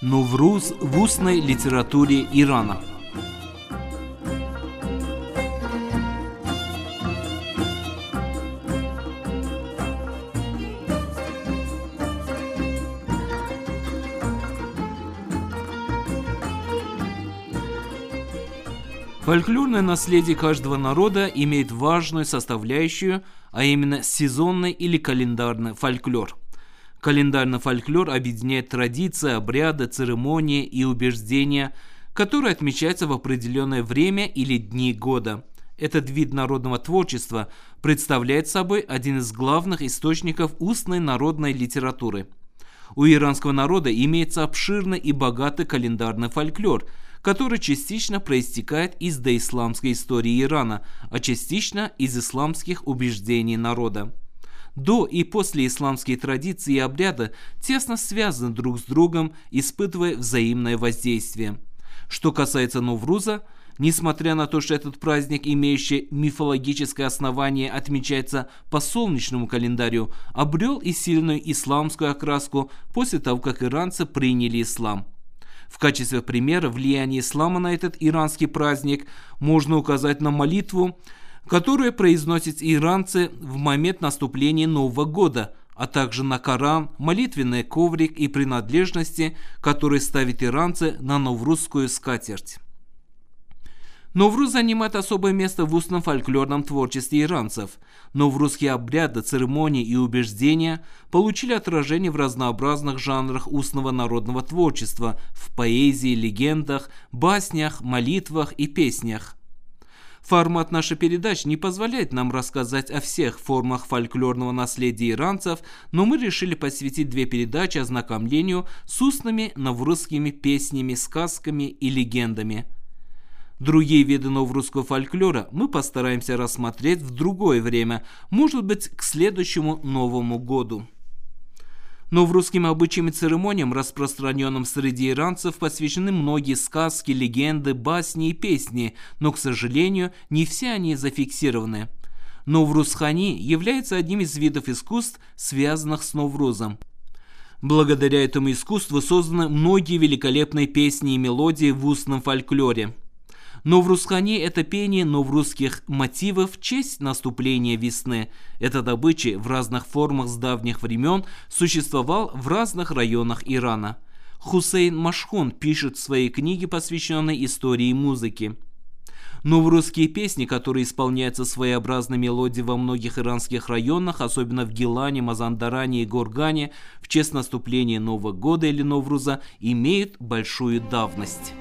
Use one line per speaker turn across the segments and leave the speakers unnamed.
Новруз в устной литературе Ирана. Фольклорное наследие каждого народа имеет важную составляющую, а именно сезонный или календарный фольклор. Календарный фольклор объединяет традиции, обряды, церемонии и убеждения, которые отмечаются в определенное время или дни года. Этот вид народного творчества представляет собой один из главных источников устной народной литературы. У иранского народа имеется обширный и богатый календарный фольклор, который частично проистекает из доисламской истории Ирана, а частично из исламских убеждений народа. До и после исламские традиции и обряды тесно связаны друг с другом, испытывая взаимное воздействие. Что касается Новруза, несмотря на то, что этот праздник, имеющий мифологическое основание, отмечается по солнечному календарю, обрел и сильную исламскую окраску после того, как иранцы приняли ислам. В качестве примера влияния ислама на этот иранский праздник можно указать на молитву, которую произносят иранцы в момент наступления Нового года, а также на Коран, молитвенный коврик и принадлежности, которые ставят иранцы на новрузскую скатерть. Новруз занимает особое место в устном фольклорном творчестве иранцев. Новрузские обряды, церемонии и убеждения получили отражение в разнообразных жанрах устного народного творчества, в поэзии, легендах, баснях, молитвах и песнях. Формат нашей передачи не позволяет нам рассказать о всех формах фольклорного наследия иранцев, но мы решили посвятить 2 передачи ознакомлению с устными новрузскими песнями, сказками и легендами. Другие виды новрузского фольклора мы постараемся рассмотреть в другое время, может быть, к следующему Новому году. Новрузским обычаям и церемониям, распространенным среди иранцев, посвящены многие сказки, легенды, басни и песни, но, к сожалению, не все они зафиксированы. Новруз-хани является одним из видов искусств, связанных с Новрузом. Благодаря этому искусству созданы многие великолепные песни и мелодии в устном фольклоре. Новруз-хани – это пение новрузских мотивов в честь наступления весны. Этот обычай в разных формах с давних времен существовал в разных районах Ирана. Хусейн Машхун пишет в своей книге, посвященной истории музыки. Новрузские песни, которые исполняются своеобразной мелодией во многих иранских районах, особенно в Гилане, Мазандаране и Горгане, в честь наступления Нового года или Новруза, имеют большую давность.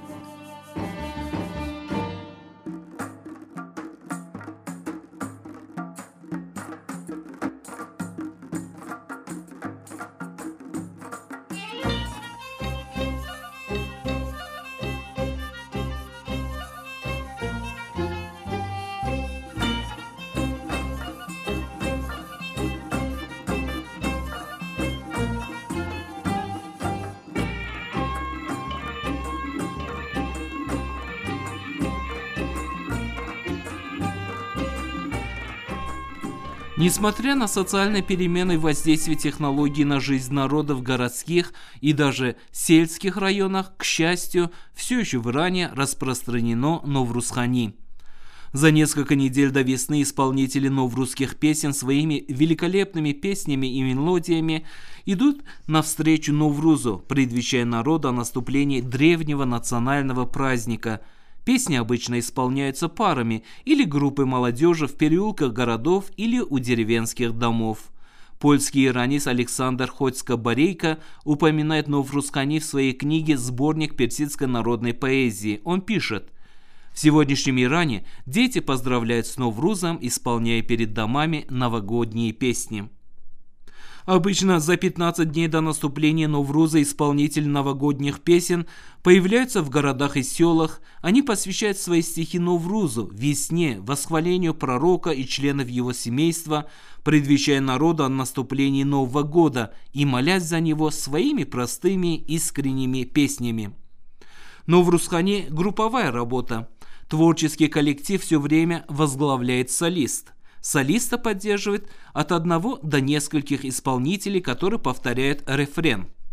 Несмотря на социальные перемены и воздействие технологий на жизнь народа в городских и даже сельских районах, к счастью, все еще в Иране распространено Новруз-хани. За несколько недель до весны исполнители новрузских песен своими великолепными песнями и мелодиями идут навстречу Новрузу, предвещая народу о наступлении древнего национального праздника. Песни обычно исполняются парами или группой молодежи в переулках городов или у деревенских домов. Польский иранец Александр Ходько-Борейко упоминает Новруз-хани в своей книге «Сборник персидской народной поэзии». Он пишет: «В сегодняшнем Иране дети поздравляют с Новрузом, исполняя перед домами новогодние песни». Обычно за 15 дней до наступления Новруза исполнители новогодних песен появляются в городах и селах. Они посвящают свои стихи Новрузу, весне, восхвалению пророка и членов его семейства, предвещая народу о наступлении Нового года и молясь за него своими простыми искренними песнями. Новруз-хани – групповая работа. Творческий коллектив все время возглавляет солист. Солиста поддерживает от одного до нескольких исполнителей, которые повторяют рефрен.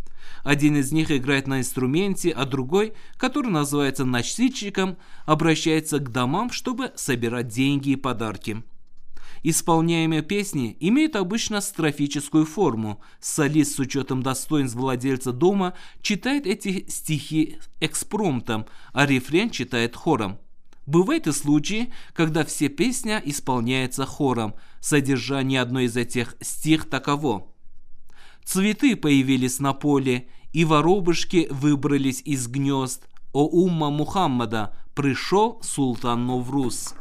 Один из них играет на инструменте, а другой, который называется носильщиком, обращается к домам, чтобы собирать деньги и подарки. Исполняемые песни имеют обычно строфическую форму. Солист с учетом достоинств владельца дома читает эти стихи экспромтом, а рефрен читает хором. Бывают и случаи, когда все песня исполняется хором. Содержание одной из этих стих таково: «Цветы появились на поле, и воробушки выбрались из гнезд. О умма Мухаммада, пришел султан Новруз».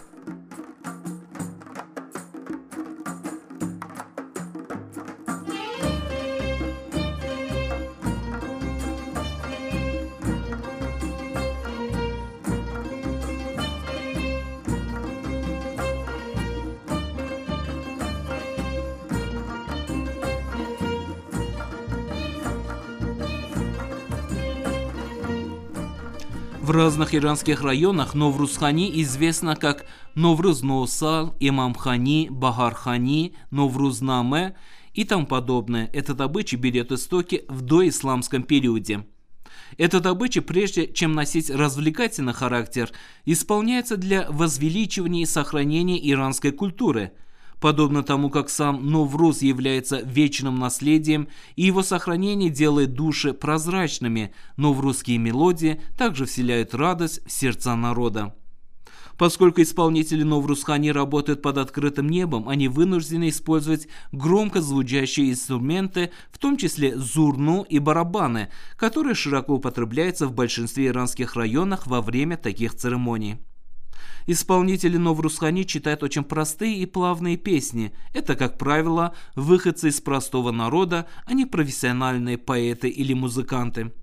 В разных иранских районах Новруз-хани известно как Новруз-Ноусал, Имам-хани, Багар-хани, Новруз-наме и тому подобное. Этот обычай берет истоки в доисламском периоде. Этот обычай, прежде чем носить развлекательный характер, исполняется для возвеличивания и сохранения иранской культуры. Подобно тому, как сам Новруз является вечным наследием, и его сохранение делает души прозрачными, новрузские мелодии также вселяют радость в сердца народа. Поскольку исполнители Новруз-хани работают под открытым небом, они вынуждены использовать громко звучащие инструменты, в том числе зурну и барабаны, которые широко употребляются в большинстве иранских районов во время таких церемоний. Исполнители Новруз-хани читают очень простые и плавные песни. Это, как правило, выходцы из простого народа, а не профессиональные поэты или музыканты.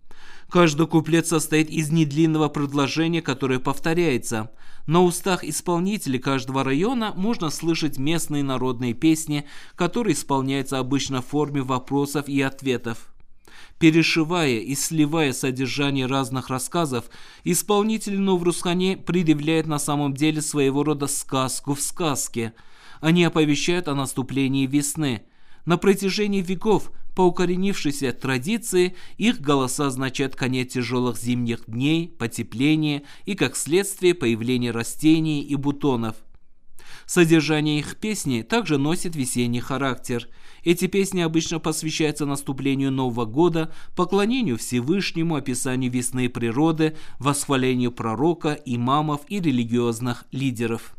Каждый куплет состоит из недлинного предложения, которое повторяется. На устах исполнителей каждого района можно слышать местные народные песни, которые исполняются обычно в форме вопросов и ответов. Перешивая и сливая содержание разных рассказов, исполнители Новруз-хани предъявляют на самом деле своего рода сказку в сказке. Они оповещают о наступлении весны. На протяжении веков, по укоренившейся традиции, их голоса означают конец тяжелых зимних дней, потепление и, как следствие, появление растений и бутонов. Содержание их песни также носит весенний характер. Эти песни обычно посвящаются наступлению Нового года, поклонению Всевышнему, описанию весны и природы, восхвалению пророка, имамов и религиозных лидеров.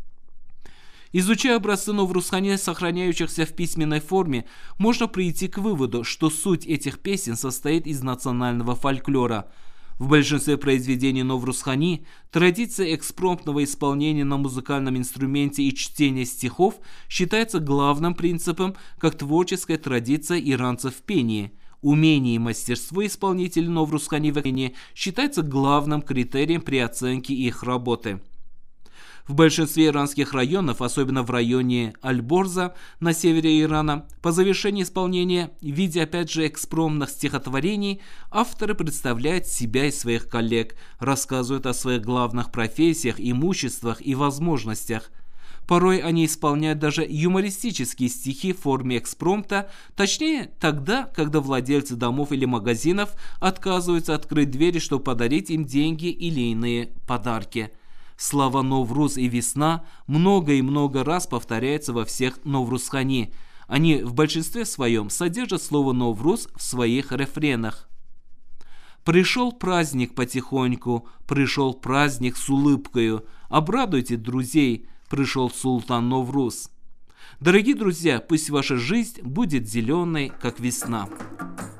Изучая образцы Новруз-хани, сохраняющихся в письменной форме, можно прийти к выводу, что суть этих песен состоит из национального фольклора. В большинстве произведений Новруз-хани традиция экспромтного исполнения на музыкальном инструменте и чтения стихов считается главным принципом, как творческая традиция иранцев в пении. Умение и мастерство исполнителей Новруз-хани в пении считается главным критерием при оценке их работы. В большинстве иранских районов, особенно в районе Аль-Борза на севере Ирана, по завершении исполнения, в виде опять же экспромтных стихотворений, авторы представляют себя и своих коллег, рассказывают о своих главных профессиях, имуществах и возможностях. Порой они исполняют даже юмористические стихи в форме экспромта, точнее тогда, когда владельцы домов или магазинов отказываются открыть двери, чтобы подарить им деньги или иные подарки. Слова «Новруз» и «Весна» много и много раз повторяются во всех Новруз-хани. Они в большинстве своем содержат слово «Новруз» в своих рефренах. «Пришел праздник потихоньку, пришел праздник с улыбкою, обрадуйте друзей, пришел султан Новруз». Дорогие друзья, пусть ваша жизнь будет зеленой, как весна.